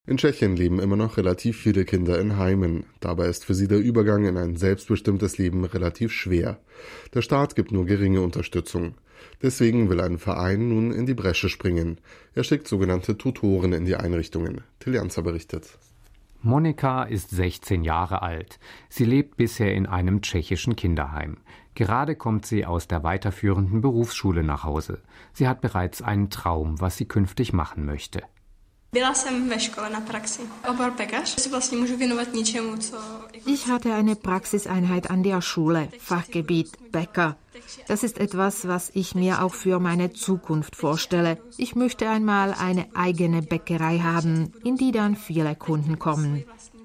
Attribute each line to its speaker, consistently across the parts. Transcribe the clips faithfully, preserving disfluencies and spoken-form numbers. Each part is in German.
Speaker 1: In Tschechien leben immer noch relativ viele Kinder in Heimen. Dabei ist für sie der Übergang in ein selbstbestimmtes Leben relativ schwer. Der Staat gibt nur geringe Unterstützung. Deswegen will ein Verein nun in die Bresche springen. Er schickt sogenannte Tutoren in die Einrichtungen. Till Janzer berichtet.
Speaker 2: Monika ist sechzehn Jahre alt. Sie lebt bisher in einem tschechischen Kinderheim. Gerade kommt sie aus der weiterführenden Berufsschule nach Hause. Sie hat bereits einen Traum, was sie künftig machen möchte.
Speaker 3: Ich hatte eine Praxiseinheit an der Schule, Fachgebiet Bäcker. Das ist etwas, was ich mir auch für meine Zukunft vorstelle. Ich möchte einmal eine eigene Bäckerei haben, in die dann viele Kunden kommen.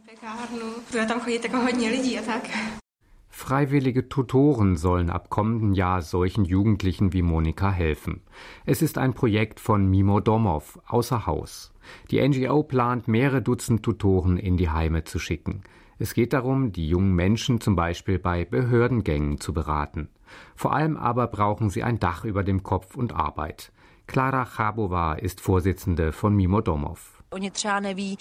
Speaker 2: Freiwillige Tutoren sollen ab kommenden Jahr solchen Jugendlichen wie Monika helfen. Es ist ein Projekt von Mimo Domov, außer Haus. Die N G O plant, mehrere Dutzend Tutoren in die Heime zu schicken. Es geht darum, die jungen Menschen zum Beispiel bei Behördengängen zu beraten. Vor allem aber brauchen sie ein Dach über dem Kopf und Arbeit. Klara Chabová ist Vorsitzende von Mimo Domov.
Speaker 3: Die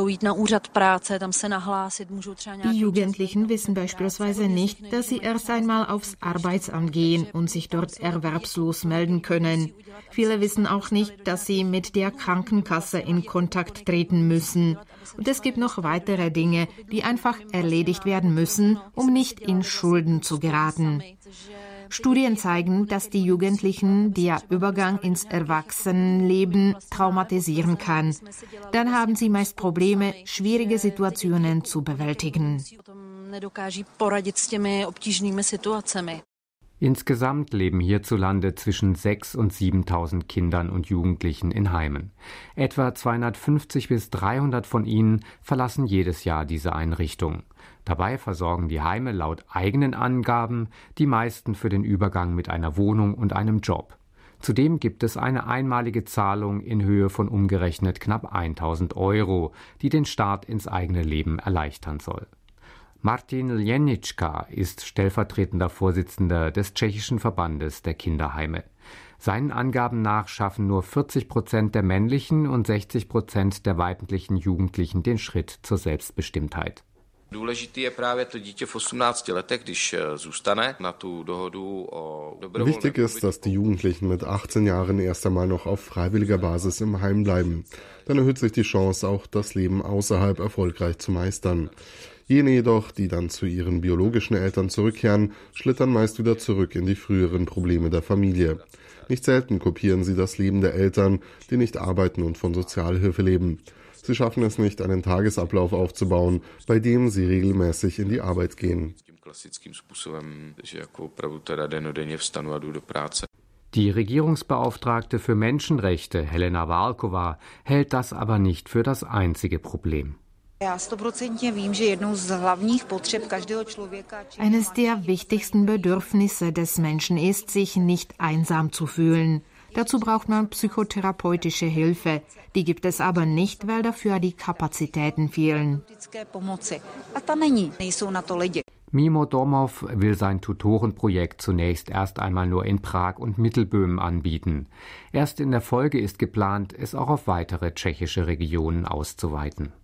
Speaker 3: Jugendlichen wissen beispielsweise nicht, dass sie erst einmal aufs Arbeitsamt gehen und sich dort erwerbslos melden können. Viele wissen auch nicht, dass sie mit der Krankenkasse in Kontakt treten müssen. Und es gibt noch weitere Dinge, die einfach erledigt werden müssen, um nicht in Schulden zu geraten. Studien zeigen, dass die Jugendlichen der Übergang ins Erwachsenenleben traumatisieren kann. Dann haben sie meist Probleme, schwierige Situationen zu bewältigen.
Speaker 2: Insgesamt leben hierzulande zwischen sechstausend und siebentausend Kindern und Jugendlichen in Heimen. Etwa zweihundertfünfzig bis dreihundert von ihnen verlassen jedes Jahr diese Einrichtung. Dabei versorgen die Heime laut eigenen Angaben die meisten für den Übergang mit einer Wohnung und einem Job. Zudem gibt es eine einmalige Zahlung in Höhe von umgerechnet knapp tausend Euro, die den Start ins eigene Leben erleichtern soll. Martin Ljenitschka ist stellvertretender Vorsitzender des tschechischen Verbandes der Kinderheime. Seinen Angaben nach schaffen nur vierzig Prozent der männlichen und sechzig Prozent der weiblichen Jugendlichen den Schritt zur Selbstbestimmtheit.
Speaker 1: Wichtig ist, dass die Jugendlichen mit achtzehn Jahren erst einmal noch auf freiwilliger Basis im Heim bleiben. Dann erhöht sich die Chance, auch das Leben außerhalb erfolgreich zu meistern. Jene jedoch, die dann zu ihren biologischen Eltern zurückkehren, schlittern meist wieder zurück in die früheren Probleme der Familie. Nicht selten kopieren sie das Leben der Eltern, die nicht arbeiten und von Sozialhilfe leben. Sie schaffen es nicht, einen Tagesablauf aufzubauen, bei dem sie regelmäßig in die Arbeit gehen.
Speaker 2: Die Regierungsbeauftragte für Menschenrechte, Helena Válková, hält das aber nicht für das einzige Problem.
Speaker 3: Eines der wichtigsten Bedürfnisse des Menschen ist, sich nicht einsam zu fühlen. Dazu braucht man psychotherapeutische Hilfe. Die gibt es aber nicht, weil dafür die Kapazitäten fehlen.
Speaker 2: Mimo Domov will sein Tutorenprojekt zunächst erst einmal nur in Prag und Mittelböhmen anbieten. Erst in der Folge ist geplant, es auch auf weitere tschechische Regionen auszuweiten.